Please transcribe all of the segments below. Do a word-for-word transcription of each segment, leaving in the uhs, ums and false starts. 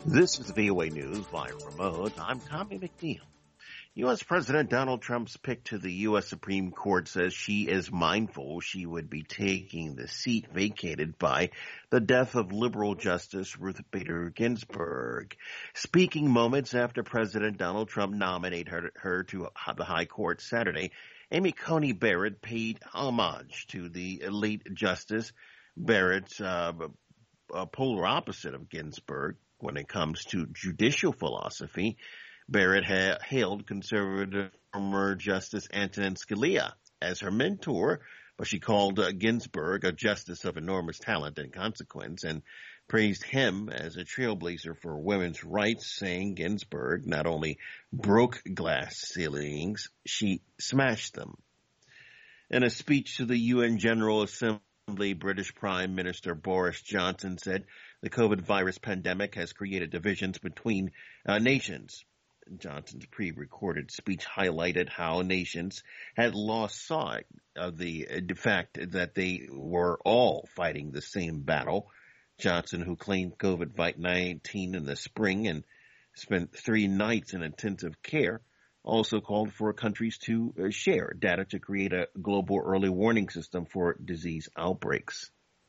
This is V O A News via remote. I'm Tommy McNeil. U S. President Donald Trump's pick to the U S. Supreme Court says she is mindful she would be taking the seat vacated by the death of liberal Justice Ruth Bader Ginsburg. Speaking moments after President Donald Trump nominated her, her to the High Court Saturday, Amy Coney Barrett paid homage to the late Justice. Barrett's uh, a polar opposite of Ginsburg when it comes to judicial philosophy. Barrett ha- hailed conservative former Justice Antonin Scalia as her mentor, but she called uh, Ginsburg a justice of enormous talent and consequence and praised him as a trailblazer for women's rights, saying Ginsburg not only broke glass ceilings, she smashed them. In a speech to the U N General Assembly, British Prime Minister Boris Johnson said the COVID virus pandemic has created divisions between uh, nations. Johnson's pre-recorded speech highlighted how nations had lost sight of the uh, fact that they were all fighting the same battle. Johnson, who claimed COVID nineteen in the spring and spent three nights in intensive care, also called for countries to uh, share data to create a global early warning system for disease outbreaks.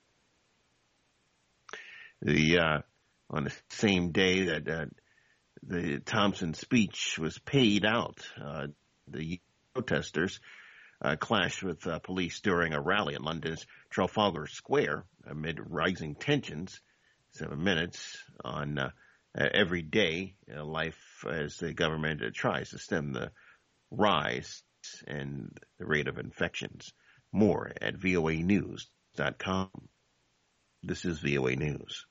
The uh, on the same day that uh, the Thompson speech was paid out, uh, the protesters uh, clashed with uh, police during a rally in London's Trafalgar Square amid rising tensions. Seven minutes on uh, every day uh, life as the government uh, tries to stem the rise in the rate of infections. More at V O A news dot com. This is V O A News.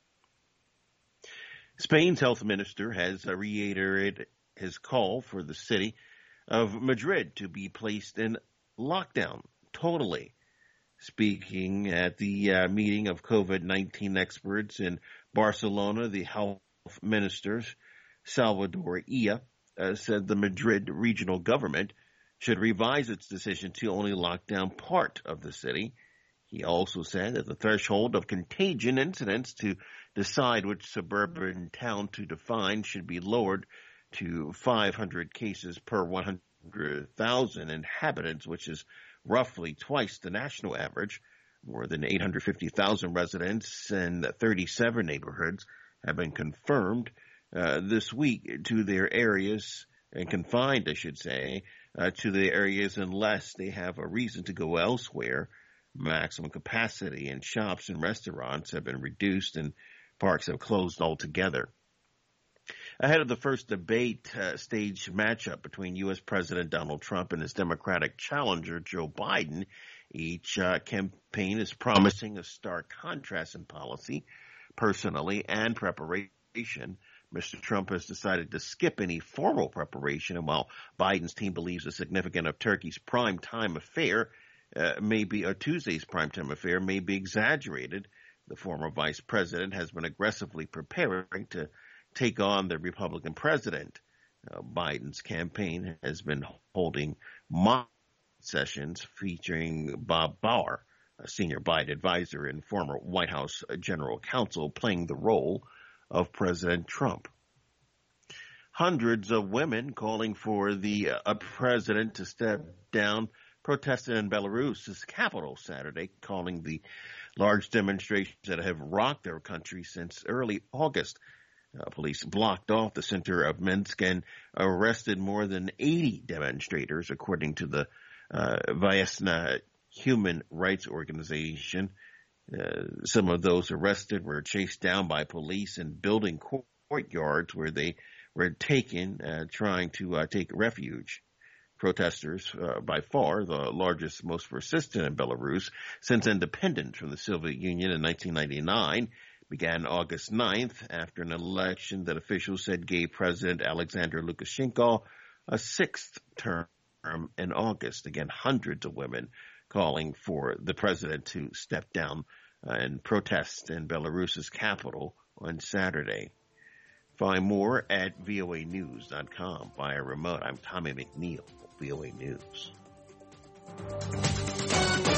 Spain's health minister has reiterated his call for the city of Madrid to be placed in lockdown totally. Speaking at the uh, meeting of COVID nineteen experts in Barcelona, the health minister, Salvador Illa, uh, said the Madrid regional government should revise its decision to only lock down part of the city. He also said that the threshold of contagion incidents to decide which suburban town to define should be lowered to five hundred cases per one hundred thousand inhabitants, which is roughly twice the national average. More than eight hundred fifty thousand residents in thirty-seven neighborhoods have been confirmed uh, this week to their areas, and confined, I should say, uh, to the areas unless they have a reason to go elsewhere. Maximum capacity in shops and restaurants have been reduced and parks have closed altogether. Ahead of the first debate uh, stage matchup between U S. President Donald Trump and his Democratic challenger, Joe Biden, each uh, campaign is promising a stark contrast in policy, personally, and preparation. Mister Trump has decided to skip any formal preparation, and while Biden's team believes a significant of Turkey's primetime affair Uh, may be a Tuesday's primetime affair may be exaggerated. The former vice president has been aggressively preparing to take on the Republican president. Uh, Biden's campaign has been holding mock sessions featuring Bob Bauer, a senior Biden advisor and former White House general counsel, playing the role of President Trump. Hundreds of women calling for the uh, president to step down protested in Belarus's capital Saturday, calling the large demonstrations that have rocked their country since early August. Uh, police blocked off the center of Minsk and arrested more than eighty demonstrators, according to the uh, Vyasna Human Rights Organization. Uh, some of those arrested were chased down by police in building courtyards where they were taken, uh, trying to uh, take refuge. Protesters, uh, by far the largest, most persistent in Belarus since independence from the Soviet Union in nineteen ninety-nine, began August ninth after an election that officials said gave President Alexander Lukashenko a sixth term in August. Again, hundreds of women calling for the president to step down uh, and protest in Belarus's capital on Saturday. Find more at V O A news dot com via remote. I'm Tommy McNeil, V O A News.